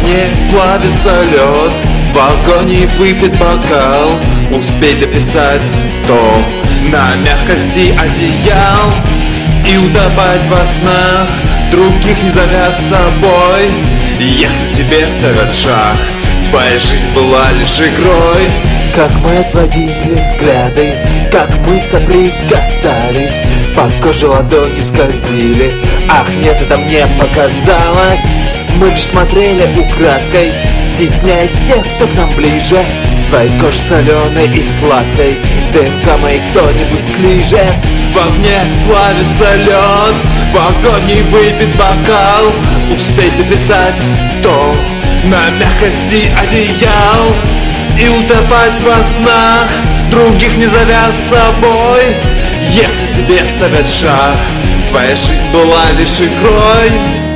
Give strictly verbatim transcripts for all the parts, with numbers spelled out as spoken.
огне плавится лед, в агонии выпит бокал. Успей дописать то на мягкости одеял и утопать во снах, других не зовя с собой. Если тебе ставят шах, твоя жизнь была лишь игрой. Как мы отводили взгляды, как мы соприкасались, по коже ладонью скользили. Ах, нет, это мне показалось. Мы лишь смотрели украдкой, стесняясь тех, кто к нам ближе. С твоей кожи соленой и сладкой ДНК моей кто-нибудь слижет. В огне плавится лед, в агонии выпит бокал. Успеть дописать то на мягкости одеял и утопать во снах, других не зовя с собой. Если тебе ставят шах, твоя жизнь была лишь игрой.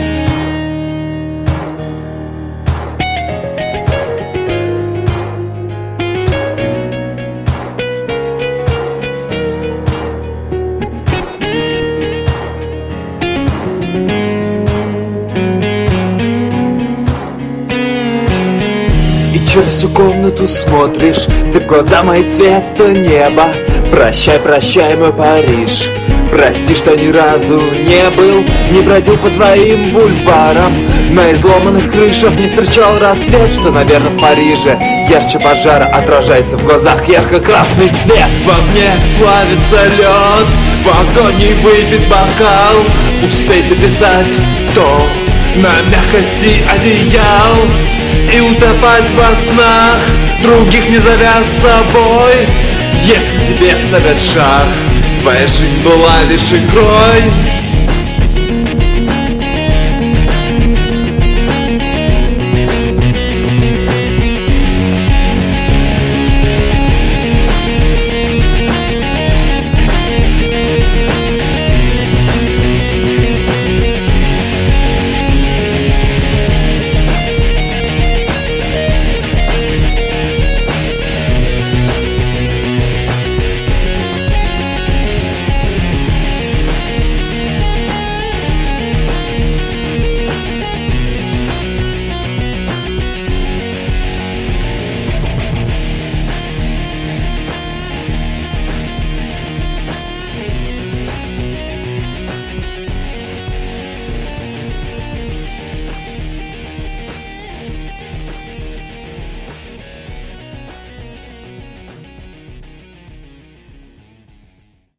Через всю комнату смотришь, ты в глаза мои цвета неба. Прощай, прощай, мой Париж. Прости, что ни разу не был, не бродил по твоим бульварам. На изломанных крышах не встречал рассвет, что, наверное, в Париже ярче пожара отражается в глазах ярко-красный цвет. В огне плавится лед, в агонии выпит бокал. Успеть дописать то на мягкости одеял и утопать во снах, других не зовя с собой. Если тебе ставят шах, твоя жизнь была лишь игрой.